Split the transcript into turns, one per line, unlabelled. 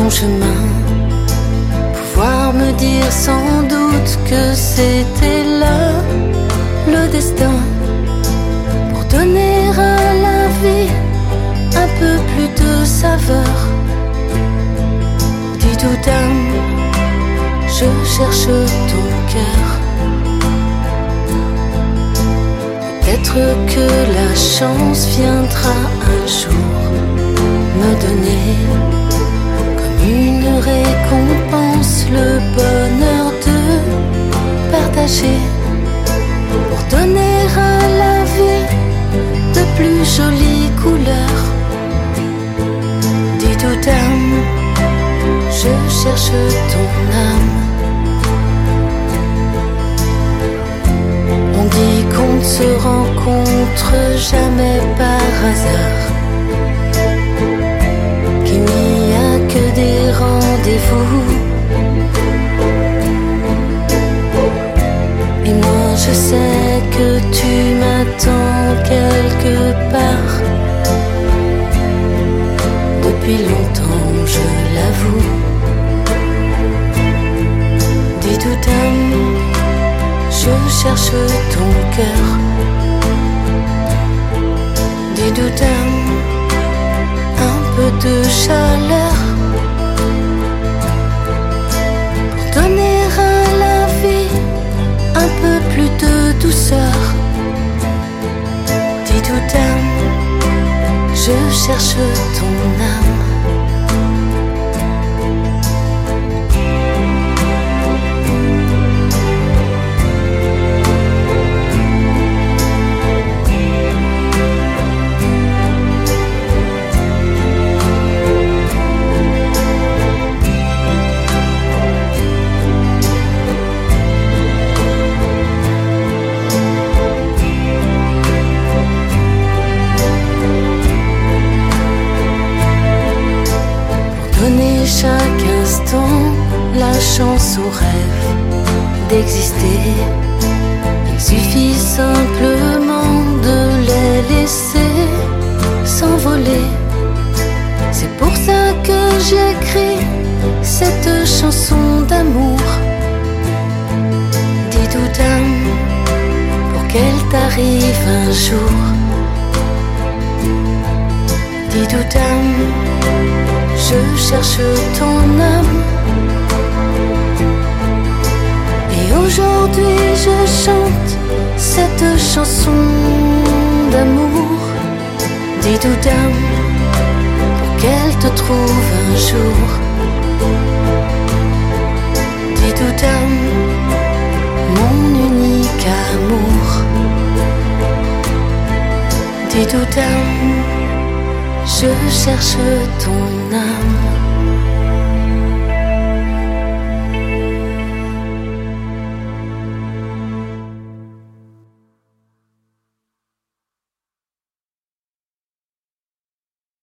ton chemin, pouvoir me dire sans doute que c'était là le destin, pour donner à la vie un peu plus de saveur. Dis tout d'âme, je cherche ton cœur. Peut-être que la chance viendra un jour me donner comme une récompense le bonheur de partager, pour donner à la vie de plus jolies couleurs. Dis tout âme, je cherche ton âme. On dit qu'on ne se rencontre jamais par hasard, qu'il n'y a que des rendez-vous. Et moi je sais que tu m'attends quelque part, depuis longtemps je l'avoue. Dis tout âme, je cherche ton cœur. Dis tout âme, un peu de chaleur, pour donner à la vie un peu plus de douceur. Dis tout âme, je cherche ton âme. Donner chaque instant la chance au rêve d'exister. Il suffit simplement de les laisser s'envoler. C'est pour ça que j'écris cette chanson d'amour. Dis tout âme, pour qu'elle t'arrive un jour. Dis tout âme, je cherche ton âme. Et aujourd'hui je chante cette chanson d'amour. Dis tout âme, pour qu'elle te trouve un jour. Dis tout âme, mon unique amour. Dis tout âme, je cherche ton âme.